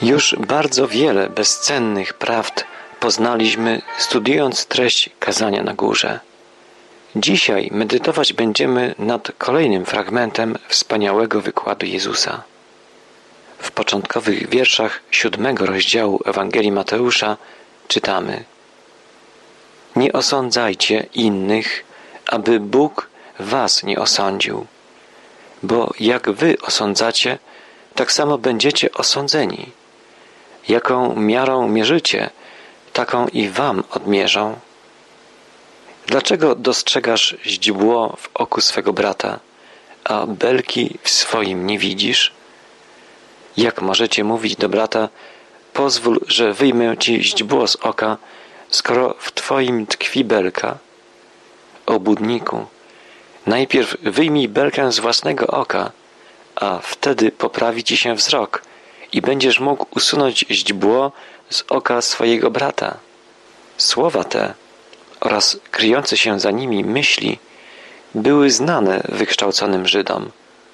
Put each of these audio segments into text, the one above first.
Już bardzo wiele bezcennych prawd poznaliśmy, studiując treść kazania na górze. Dzisiaj medytować będziemy nad kolejnym fragmentem wspaniałego wykładu Jezusa. W początkowych wierszach 7 rozdziału Ewangelii Mateusza czytamy: Nie osądzajcie innych, aby Bóg was nie osądził, bo jak wy osądzacie, tak samo będziecie osądzeni. Jaką miarą mierzycie, taką i wam odmierzą. Dlaczego dostrzegasz źdźbło w oku swego brata, a belki w swoim nie widzisz? Jak możecie mówić do brata: pozwól, że wyjmę ci źdźbło z oka, skoro w twoim tkwi belka? Obłudniku, najpierw wyjmij belkę z własnego oka, a wtedy poprawi ci się wzrok i będziesz mógł usunąć źdźbło z oka swojego brata. Słowa te oraz kryjące się za nimi myśli były znane wykształconym Żydom.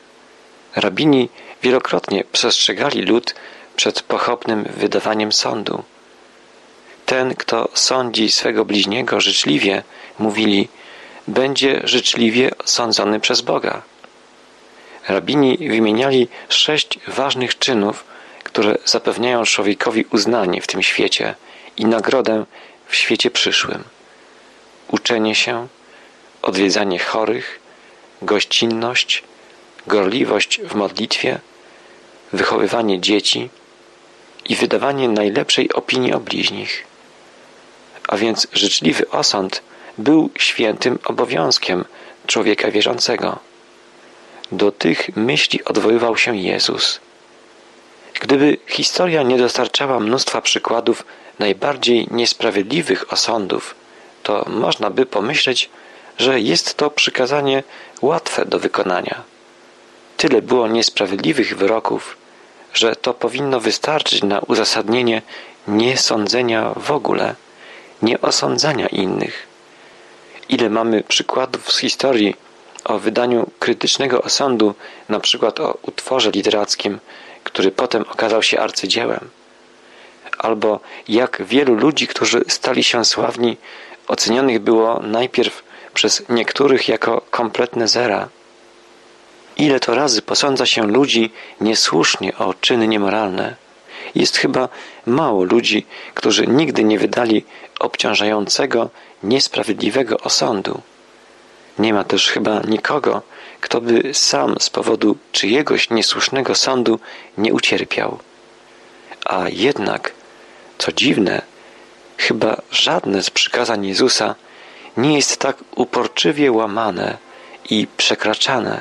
Rabini wielokrotnie przestrzegali lud przed pochopnym wydawaniem sądu. Ten, kto sądzi swego bliźniego życzliwie, mówili, będzie życzliwie sądzony przez Boga. Rabini wymieniali 6 ważnych czynów, które zapewniają człowiekowi uznanie w tym świecie i nagrodę w świecie przyszłym. Uczenie się, odwiedzanie chorych, gościnność, gorliwość w modlitwie, wychowywanie dzieci i wydawanie najlepszej opinii o bliźnich. A więc życzliwy osąd był świętym obowiązkiem człowieka wierzącego. Do tych myśli odwoływał się Jezus. Gdyby historia nie dostarczała mnóstwa przykładów najbardziej niesprawiedliwych osądów, to można by pomyśleć, że jest to przykazanie łatwe do wykonania. Tyle było niesprawiedliwych wyroków, że to powinno wystarczyć na uzasadnienie niesądzenia w ogóle, nie osądzania innych. Ile mamy przykładów z historii o wydaniu krytycznego osądu, na przykład o utworze literackim, który potem okazał się arcydziełem. Albo jak wielu ludzi, którzy stali się sławni, ocenionych było najpierw przez niektórych jako kompletne zera. Ile to razy posądza się ludzi niesłusznie o czyny niemoralne. Jest chyba mało ludzi, którzy nigdy nie wydali obciążającego, niesprawiedliwego osądu. Nie ma też chyba nikogo, kto by sam z powodu czyjegoś niesłusznego sądu nie ucierpiał. A jednak, co dziwne, chyba żadne z przykazań Jezusa nie jest tak uporczywie łamane i przekraczane.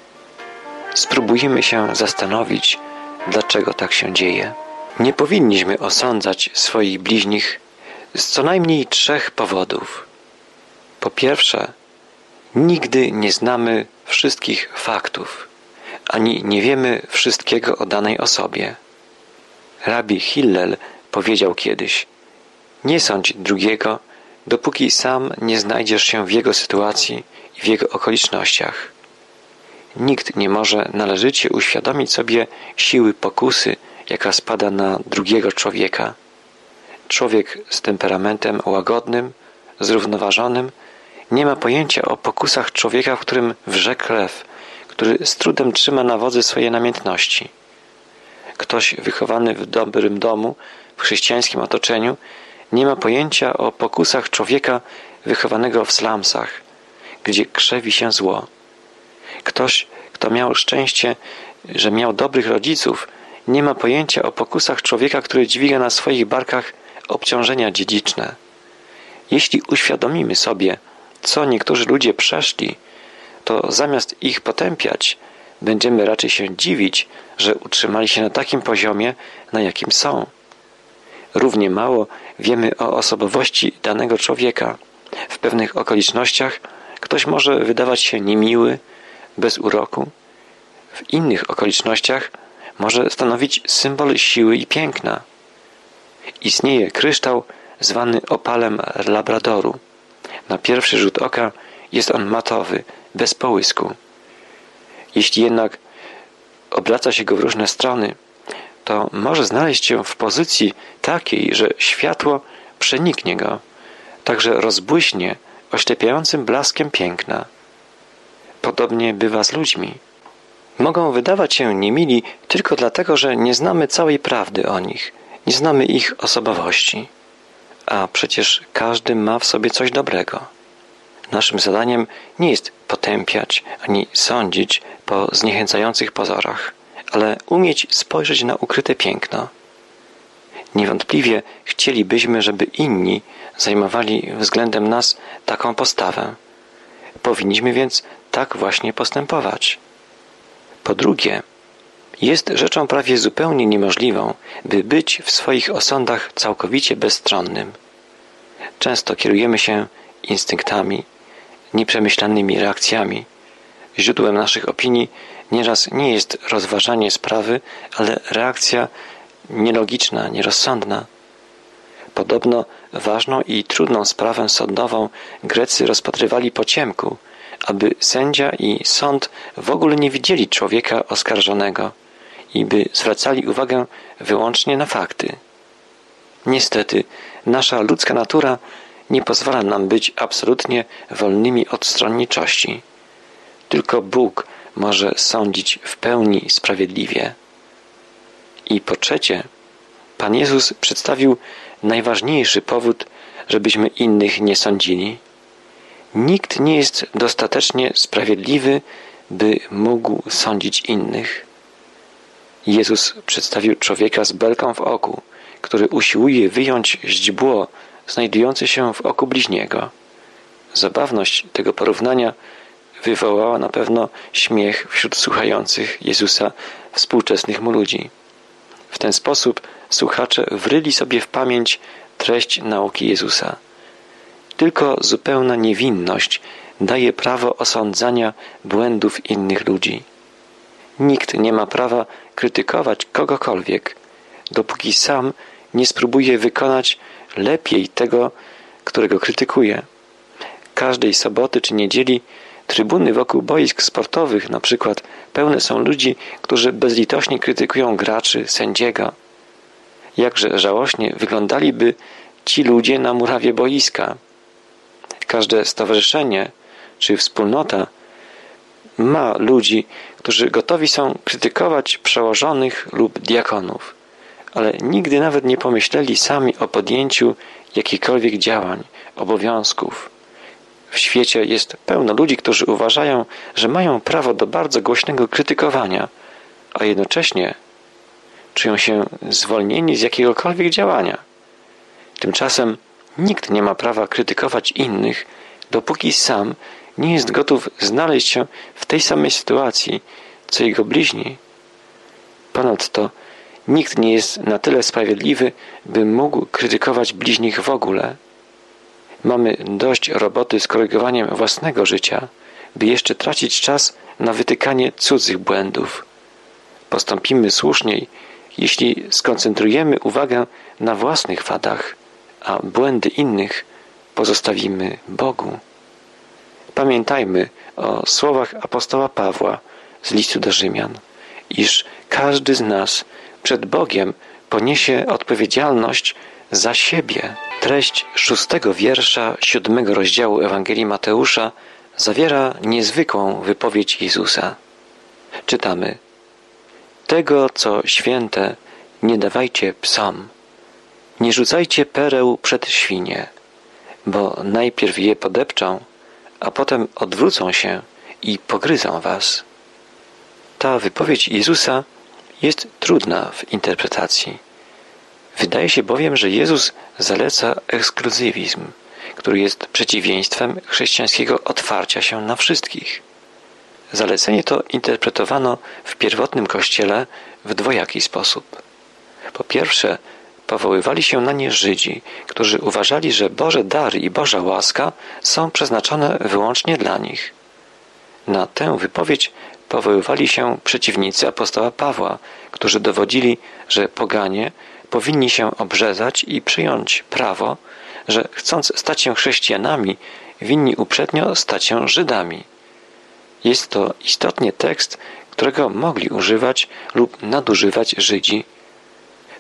Spróbujmy się zastanowić, dlaczego tak się dzieje. Nie powinniśmy osądzać swoich bliźnich z co najmniej 3 powodów. Po pierwsze, nigdy nie znamy wszystkich faktów, ani nie wiemy wszystkiego o danej osobie. Rabbi Hillel powiedział kiedyś: nie sądź drugiego, dopóki sam nie znajdziesz się w jego sytuacji i w jego okolicznościach. Nikt nie może należycie uświadomić sobie siły pokusy, jaka spada na drugiego człowieka. Człowiek z temperamentem łagodnym, zrównoważonym, nie ma pojęcia o pokusach człowieka, w którym wrze krew, który z trudem trzyma na wodzy swoje namiętności. Ktoś wychowany w dobrym domu, w chrześcijańskim otoczeniu, nie ma pojęcia o pokusach człowieka wychowanego w slumsach, gdzie krzewi się zło. Ktoś, kto miał szczęście, że miał dobrych rodziców, nie ma pojęcia o pokusach człowieka, który dźwiga na swoich barkach obciążenia dziedziczne. Jeśli uświadomimy sobie, co niektórzy ludzie przeszli, to zamiast ich potępiać, będziemy raczej się dziwić, że utrzymali się na takim poziomie, na jakim są. Równie mało wiemy o osobowości danego człowieka. W pewnych okolicznościach ktoś może wydawać się niemiły, bez uroku. W innych okolicznościach może stanowić symbol siły i piękna. Istnieje kryształ zwany opalem Labradoru. Na pierwszy rzut oka jest on matowy, bez połysku. Jeśli jednak obraca się go w różne strony, to może znaleźć się w pozycji takiej, że światło przeniknie go, także rozbłyśnie oślepiającym blaskiem piękna. Podobnie bywa z ludźmi. Mogą wydawać się niemili tylko dlatego, że nie znamy całej prawdy o nich, nie znamy ich osobowości. A przecież każdy ma w sobie coś dobrego. Naszym zadaniem nie jest potępiać ani sądzić po zniechęcających pozorach, ale umieć spojrzeć na ukryte piękno. Niewątpliwie chcielibyśmy, żeby inni zajmowali względem nas taką postawę. Powinniśmy więc tak właśnie postępować. Po drugie, jest rzeczą prawie zupełnie niemożliwą, by być w swoich osądach całkowicie bezstronnym. Często kierujemy się instynktami, nieprzemyślanymi reakcjami. Źródłem naszych opinii nieraz nie jest rozważanie sprawy, ale reakcja nielogiczna, nierozsądna. Podobno ważną i trudną sprawę sądową Grecy rozpatrywali po ciemku, aby sędzia i sąd w ogóle nie widzieli człowieka oskarżonego i by zwracali uwagę wyłącznie na fakty. Niestety, nasza ludzka natura nie pozwala nam być absolutnie wolnymi od stronniczości. Tylko Bóg może sądzić w pełni sprawiedliwie. I po trzecie, Pan Jezus przedstawił najważniejszy powód, żebyśmy innych nie sądzili. Nikt nie jest dostatecznie sprawiedliwy, by mógł sądzić innych. Jezus przedstawił człowieka z belką w oku, który usiłuje wyjąć źdźbło znajdujące się w oku bliźniego. Zabawność tego porównania wywołała na pewno śmiech wśród słuchających Jezusa współczesnych mu ludzi. W ten sposób słuchacze wryli sobie w pamięć treść nauki Jezusa. Tylko zupełna niewinność daje prawo osądzania błędów innych ludzi. Nikt nie ma prawa krytykować kogokolwiek, dopóki sam nie spróbuje wykonać lepiej tego, którego krytykuje. Każdej soboty czy niedzieli trybuny wokół boisk sportowych na przykład pełne są ludzi, którzy bezlitośnie krytykują graczy, sędziego. Jakże żałośnie wyglądaliby ci ludzie na murawie boiska. Każde stowarzyszenie czy wspólnota ma ludzi, którzy gotowi są krytykować przełożonych lub diakonów, ale nigdy nawet nie pomyśleli sami o podjęciu jakichkolwiek działań, obowiązków. W świecie jest pełno ludzi, którzy uważają, że mają prawo do bardzo głośnego krytykowania, a jednocześnie czują się zwolnieni z jakiegokolwiek działania. Tymczasem nikt nie ma prawa krytykować innych, dopóki sam nie jest gotów znaleźć się w tej samej sytuacji, co jego bliźni. Ponadto nikt nie jest na tyle sprawiedliwy, by mógł krytykować bliźnich w ogóle. Mamy dość roboty z korygowaniem własnego życia, by jeszcze tracić czas na wytykanie cudzych błędów. Postąpimy słuszniej, jeśli skoncentrujemy uwagę na własnych wadach, a błędy innych pozostawimy Bogu. Pamiętajmy o słowach apostoła Pawła z listu do Rzymian, iż każdy z nas przed Bogiem poniesie odpowiedzialność za siebie. Treść 6 wiersza 7 rozdziału Ewangelii Mateusza zawiera niezwykłą wypowiedź Jezusa. Czytamy: Tego, co święte, nie dawajcie psom. Nie rzucajcie pereł przed świnie, bo najpierw je podepczą, a potem odwrócą się i pogryzą was. Ta wypowiedź Jezusa jest trudna w interpretacji. Wydaje się bowiem, że Jezus zaleca ekskluzywizm, który jest przeciwieństwem chrześcijańskiego otwarcia się na wszystkich. Zalecenie to interpretowano w pierwotnym Kościele w dwojaki sposób. Po pierwsze, powoływali się na nie Żydzi, którzy uważali, że Boże dary i Boża łaska są przeznaczone wyłącznie dla nich. Na tę wypowiedź powoływali się przeciwnicy apostoła Pawła, którzy dowodzili, że poganie powinni się obrzezać i przyjąć prawo, że chcąc stać się chrześcijanami, winni uprzednio stać się Żydami. Jest to istotnie tekst, którego mogli używać lub nadużywać Żydzi,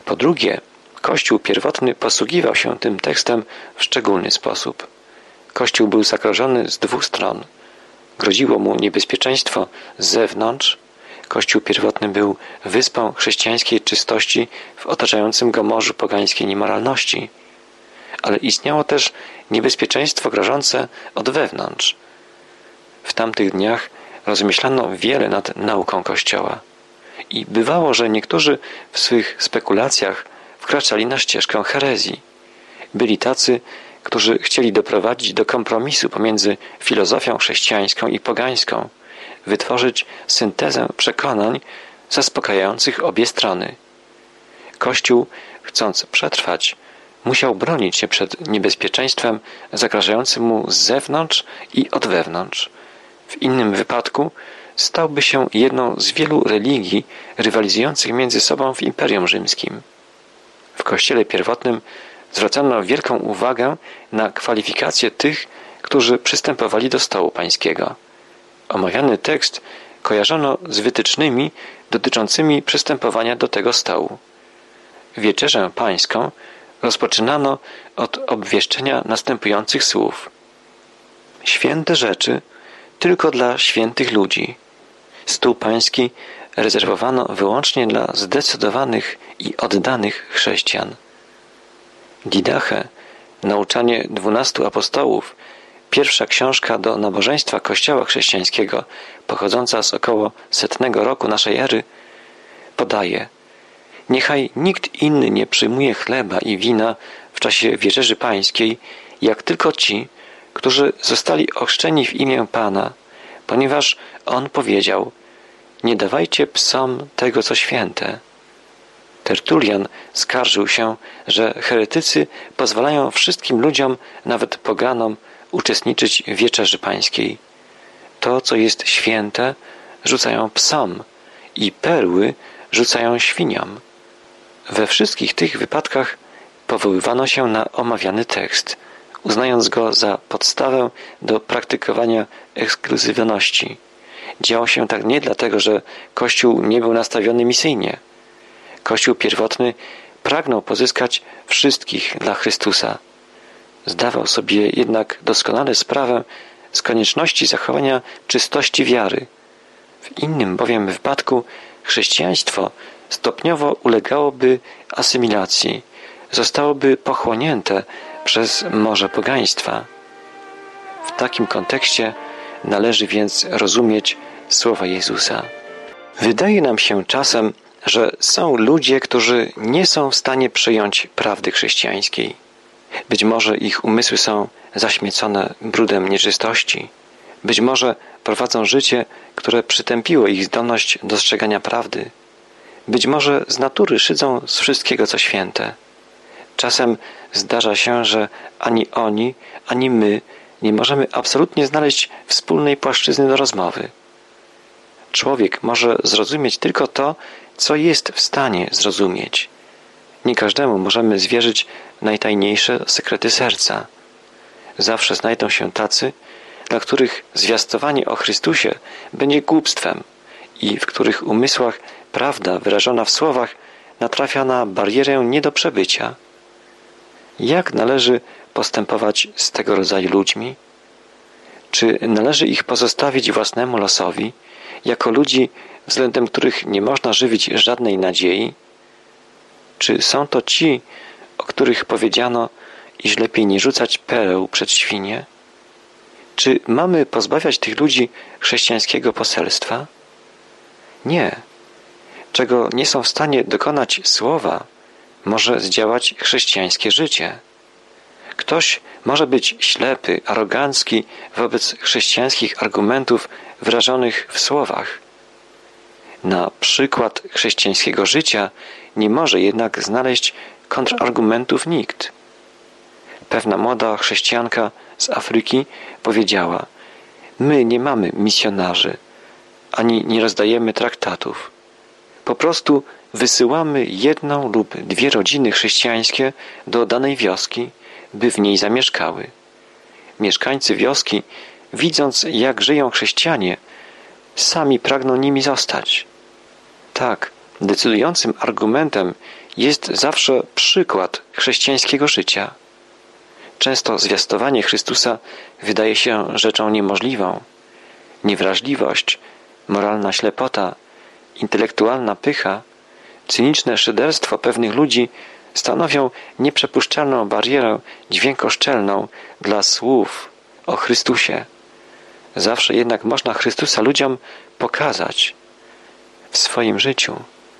Po drugie, Kościół pierwotny posługiwał się tym tekstem w szczególny sposób. Kościół był zagrożony z dwóch stron. Groziło mu niebezpieczeństwo z zewnątrz. Kościół pierwotny był wyspą chrześcijańskiej czystości w otaczającym go morzu pogańskiej niemoralności. Ale istniało też niebezpieczeństwo grożące od wewnątrz. W tamtych dniach rozmyślano wiele nad nauką Kościoła. I bywało, że niektórzy w swych spekulacjach wkraczali na ścieżkę herezji. Byli tacy, którzy chcieli doprowadzić do kompromisu pomiędzy filozofią chrześcijańską i pogańską, wytworzyć syntezę przekonań zaspokajających obie strony. Kościół, chcąc przetrwać, musiał bronić się przed niebezpieczeństwem zagrażającym mu z zewnątrz i od wewnątrz. W innym wypadku stałby się jedną z wielu religii rywalizujących między sobą w Imperium Rzymskim. W Kościele pierwotnym zwracano wielką uwagę na kwalifikacje tych, którzy przystępowali do stołu pańskiego. Omawiany tekst kojarzono z wytycznymi dotyczącymi przystępowania do tego stołu. Wieczerzę pańską rozpoczynano od obwieszczenia następujących słów. Święte rzeczy tylko dla świętych ludzi. Stół pański rezerwowano wyłącznie dla zdecydowanych i oddanych chrześcijan. Didache, nauczanie 12 apostołów, pierwsza książka do nabożeństwa Kościoła chrześcijańskiego, pochodząca z około 100 roku naszej ery, podaje: niechaj nikt inny nie przyjmuje chleba i wina w czasie wieczerzy pańskiej, jak tylko ci, którzy zostali ochrzczeni w imię Pana, ponieważ On powiedział: nie dawajcie psom tego, co święte. Tertulian skarżył się, że heretycy pozwalają wszystkim ludziom, nawet poganom, uczestniczyć w wieczerzy pańskiej. To, co jest święte, rzucają psom i perły rzucają świniom. We wszystkich tych wypadkach powoływano się na omawiany tekst, uznając go za podstawę do praktykowania ekskluzywności. Działo się tak nie dlatego, że Kościół nie był nastawiony misyjnie. Kościół pierwotny pragnął pozyskać wszystkich dla Chrystusa. Zdawał sobie jednak doskonale sprawę z konieczności zachowania czystości wiary. W innym bowiem wypadku chrześcijaństwo stopniowo ulegałoby asymilacji, zostałoby pochłonięte przez morze pogaństwa. W takim kontekście należy więc rozumieć słowa Jezusa. Wydaje nam się czasem, że są ludzie, którzy nie są w stanie przyjąć prawdy chrześcijańskiej. Być może ich umysły są zaśmiecone brudem nieczystości. Być może prowadzą życie, które przytępiło ich zdolność dostrzegania prawdy. Być może z natury szydzą z wszystkiego, co święte. Czasem zdarza się, że ani oni, ani my nie możemy absolutnie znaleźć wspólnej płaszczyzny do rozmowy. Człowiek może zrozumieć tylko to, co jest w stanie zrozumieć. Nie każdemu możemy zwierzyć najtajniejsze sekrety serca. Zawsze znajdą się tacy, dla których zwiastowanie o Chrystusie będzie głupstwem i w których umysłach prawda wyrażona w słowach natrafia na barierę nie do przebycia. Jak należy postępować z tego rodzaju ludźmi? Czy należy ich pozostawić własnemu losowi, jako ludzi, względem których nie można żywić żadnej nadziei? Czy są to ci, o których powiedziano, iż lepiej nie rzucać pereł przed świnie? Czy mamy pozbawiać tych ludzi chrześcijańskiego poselstwa? Nie. Czego nie są w stanie dokonać słowa, może zdziałać chrześcijańskie życie. Ktoś może być ślepy, arogancki wobec chrześcijańskich argumentów wyrażonych w słowach. Na przykład chrześcijańskiego życia nie może jednak znaleźć kontrargumentów nikt. Pewna młoda chrześcijanka z Afryki powiedziała: my nie mamy misjonarzy, ani nie rozdajemy traktatów. Po prostu wysyłamy 1 lub 2 rodziny chrześcijańskie do danej wioski, by w niej zamieszkały. Mieszkańcy wioski, widząc jak żyją chrześcijanie, sami pragną nimi zostać. Tak, decydującym argumentem jest zawsze przykład chrześcijańskiego życia. Często zwiastowanie Chrystusa wydaje się rzeczą niemożliwą. Niewrażliwość, moralna ślepota, intelektualna pycha, cyniczne szyderstwo pewnych ludzi stanowią nieprzepuszczalną barierę dźwiękoszczelną dla słów o Chrystusie. Zawsze jednak można Chrystusa ludziom pokazać w swoim życiu.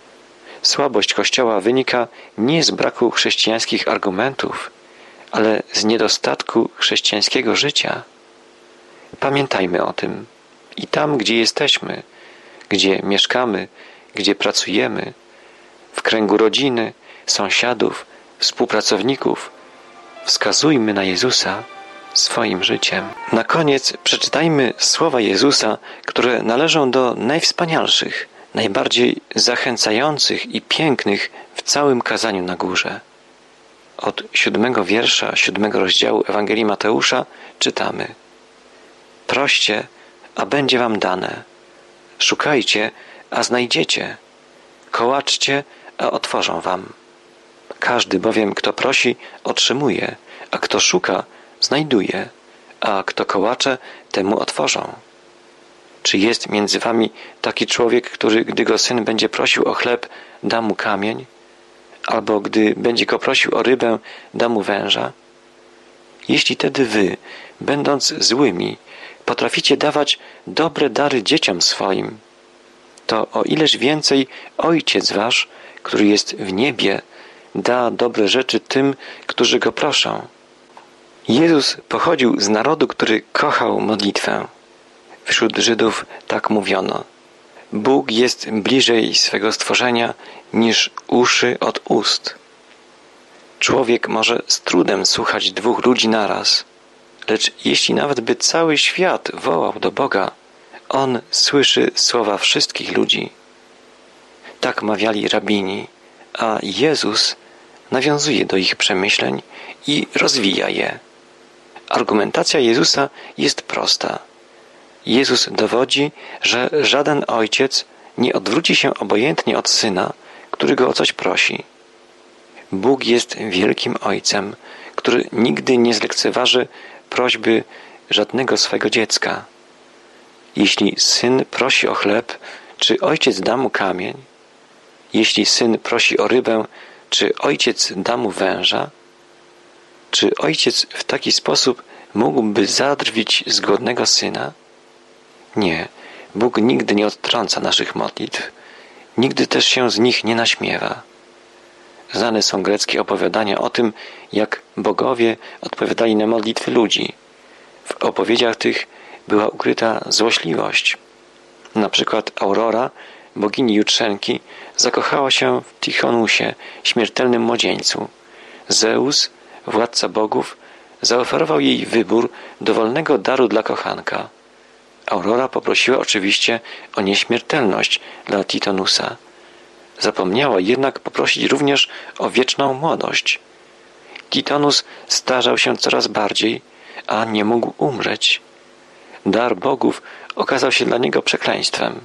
Słabość Kościoła wynika nie z braku chrześcijańskich argumentów, ale z niedostatku chrześcijańskiego życia. Pamiętajmy o tym i tam, gdzie jesteśmy, gdzie mieszkamy, gdzie pracujemy, w kręgu rodziny, sąsiadów, współpracowników, wskazujmy na Jezusa swoim życiem. Na koniec przeczytajmy słowa Jezusa, które należą do najwspanialszych, najbardziej zachęcających i pięknych w całym kazaniu na górze. Od 7 wiersza 7 rozdziału Ewangelii Mateusza czytamy: Proście, a będzie wam dane. Szukajcie, a znajdziecie. Kołaczcie, a otworzą wam. Każdy bowiem, kto prosi, otrzymuje, a kto szuka, znajduje, a kto kołacze, temu otworzą. Czy jest między wami taki człowiek, który, gdy go syn będzie prosił o chleb, da mu kamień? Albo gdy będzie go prosił o rybę, da mu węża? Jeśli tedy wy, będąc złymi, potraficie dawać dobre dary dzieciom swoim, to o ileż więcej Ojciec wasz, który jest w niebie, da dobre rzeczy tym, którzy go proszą. Jezus pochodził z narodu, który kochał modlitwę. Wśród Żydów tak mówiono: Bóg jest bliżej swego stworzenia niż uszy od ust. Człowiek może z trudem słuchać 2 ludzi naraz, lecz jeśli nawet by cały świat wołał do Boga, On słyszy słowa wszystkich ludzi. Tak mawiali rabini, a Jezus nawiązuje do ich przemyśleń i rozwija je. Argumentacja Jezusa jest prosta. Jezus dowodzi, że żaden ojciec nie odwróci się obojętnie od syna, który go o coś prosi. Bóg jest wielkim Ojcem, który nigdy nie zlekceważy prośby żadnego swego dziecka. Jeśli syn prosi o chleb, czy ojciec da mu kamień? Jeśli syn prosi o rybę, czy ojciec da mu węża? Czy ojciec w taki sposób mógłby zadrwić z głodnego syna? Nie, Bóg nigdy nie odtrąca naszych modlitw, nigdy też się z nich nie naśmiewa. Znane są greckie opowiadania o tym, jak bogowie odpowiadali na modlitwy ludzi. W opowiedziach tych była ukryta złośliwość. Na przykład Aurora, bogini Jutrzenki, zakochała się w Tichonusie, śmiertelnym młodzieńcu. Zeus, władca bogów, zaoferował jej wybór dowolnego daru dla kochanka. Aurora poprosiła oczywiście o nieśmiertelność dla Titonusa. Zapomniała jednak poprosić również o wieczną młodość. Titonus starzał się coraz bardziej, a nie mógł umrzeć. Dar bogów okazał się dla niego przekleństwem.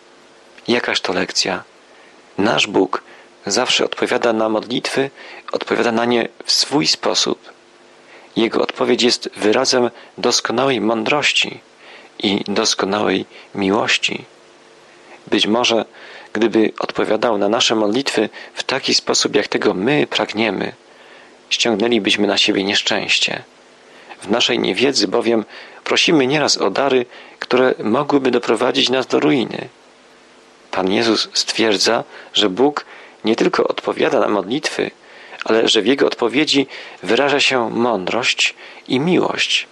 Jakaż to lekcja? Nasz Bóg zawsze odpowiada na modlitwy, odpowiada na nie w swój sposób. Jego odpowiedź jest wyrazem doskonałej mądrości i doskonałej miłości. Być może, gdyby odpowiadał na nasze modlitwy w taki sposób, jak tego my pragniemy, ściągnęlibyśmy na siebie nieszczęście. W naszej niewiedzy bowiem prosimy nieraz o dary, które mogłyby doprowadzić nas do ruiny. Pan Jezus stwierdza, że Bóg nie tylko odpowiada na modlitwy, ale że w Jego odpowiedzi wyraża się mądrość i miłość.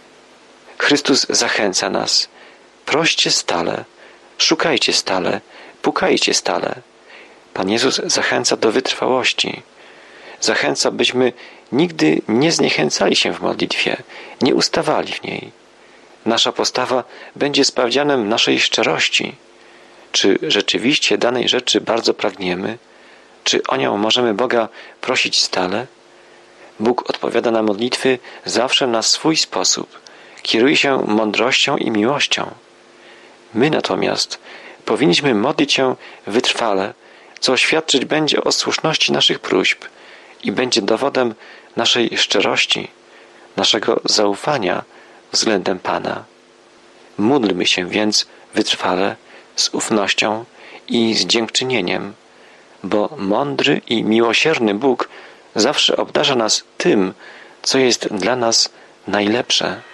Chrystus zachęca nas: proście stale, szukajcie stale, pukajcie stale. Pan Jezus zachęca do wytrwałości. Zachęca, byśmy nigdy nie zniechęcali się w modlitwie, nie ustawali w niej. Nasza postawa będzie sprawdzianem naszej szczerości. Czy rzeczywiście danej rzeczy bardzo pragniemy? Czy o nią możemy Boga prosić stale? Bóg odpowiada na modlitwy zawsze na swój sposób. Kieruje się mądrością i miłością. My natomiast powinniśmy modlić się wytrwale, co świadczyć będzie o słuszności naszych próśb i będzie dowodem naszej szczerości, naszego zaufania względem Pana. Módlmy się więc wytrwale, z ufnością i z dziękczynieniem, bo mądry i miłosierny Bóg zawsze obdarza nas tym, co jest dla nas najlepsze.